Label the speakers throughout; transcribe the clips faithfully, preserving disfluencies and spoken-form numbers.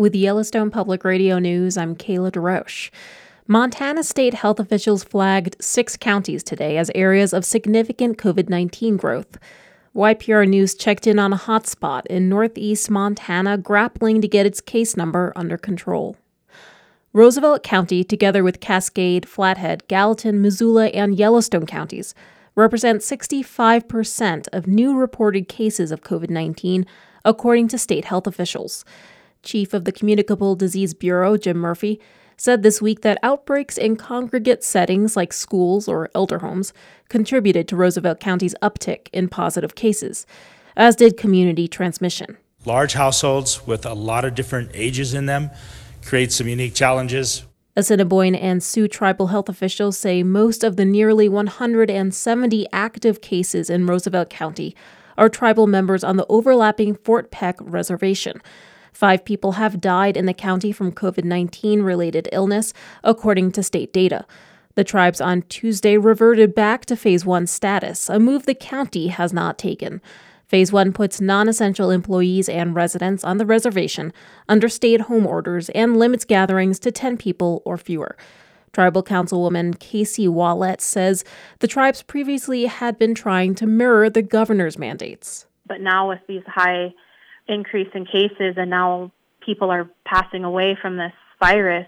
Speaker 1: With Yellowstone Public Radio News, I'm Kayla DeRoche. Montana state health officials flagged six counties today as areas of significant covid nineteen growth. Y P R News checked in on a hotspot in northeast Montana grappling to get its case number under control. Roosevelt County, together with Cascade, Flathead, Gallatin, Missoula, and Yellowstone counties, represent sixty-five percent of new reported cases of covid nineteen, according to state health officials. Chief of the Communicable Disease Bureau, Jim Murphy, said this week that outbreaks in congregate settings like schools or elder homes contributed to Roosevelt County's uptick in positive cases, as did community transmission.
Speaker 2: Large households with a lot of different ages in them create some unique challenges.
Speaker 1: Assiniboine and Sioux tribal health officials say most of the nearly one hundred seventy active cases in Roosevelt County are tribal members on the overlapping Fort Peck Reservation. Five people have died in the county from covid nineteen-related illness, according to state data. The tribes on Tuesday reverted back to Phase one status, a move the county has not taken. Phase one puts non-essential employees and residents on the reservation under stay-at-home orders and limits gatherings to ten people or fewer. Tribal Councilwoman Casey Wallet says the tribes previously had been trying to mirror the governor's mandates.
Speaker 3: But now with these high increase in cases and now people are passing away from this virus,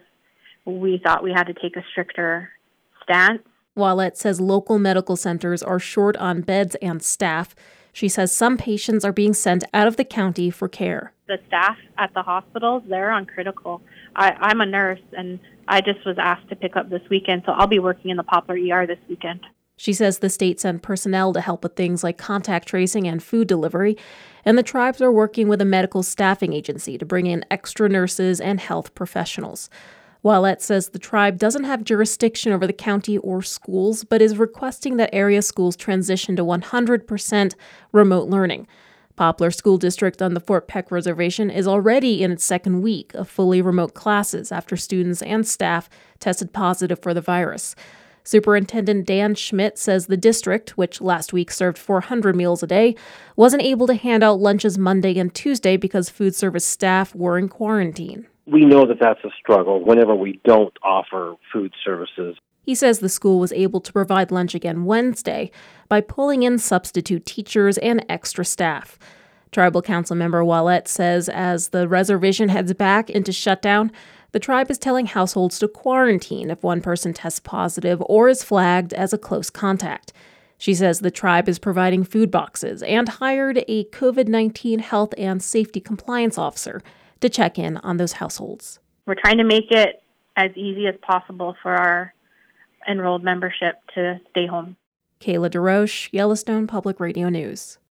Speaker 3: we thought we had to take a stricter stance.
Speaker 1: Wallet says local medical centers are short on beds and staff. She says some patients are being sent out of the county for care.
Speaker 3: The staff at the hospitals, they're on critical. I, I'm a nurse, and I just was asked to pick up this weekend, so I'll be working in the Poplar E R this weekend.
Speaker 1: She says the state sent personnel to help with things like contact tracing and food delivery, and the tribes are working with a medical staffing agency to bring in extra nurses and health professionals. Wallet says the tribe doesn't have jurisdiction over the county or schools, but is requesting that area schools transition to one hundred percent remote learning. Poplar School District on the Fort Peck Reservation is already in its second week of fully remote classes after students and staff tested positive for the virus. Superintendent Dan Schmidt says the district, which last week served four hundred meals a day, wasn't able to hand out lunches Monday and Tuesday because food service staff were in quarantine.
Speaker 4: We know that that's a struggle whenever we don't offer food services.
Speaker 1: He says the school was able to provide lunch again Wednesday by pulling in substitute teachers and extra staff. Tribal Council member Wallet says as the reservation heads back into shutdown, the tribe is telling households to quarantine if one person tests positive or is flagged as a close contact. She says the tribe is providing food boxes and hired a covid nineteen health and safety compliance officer to check in on those households.
Speaker 3: We're trying to make it as easy as possible for our enrolled membership to stay home.
Speaker 1: Kayla DeRoche, Yellowstone Public Radio News.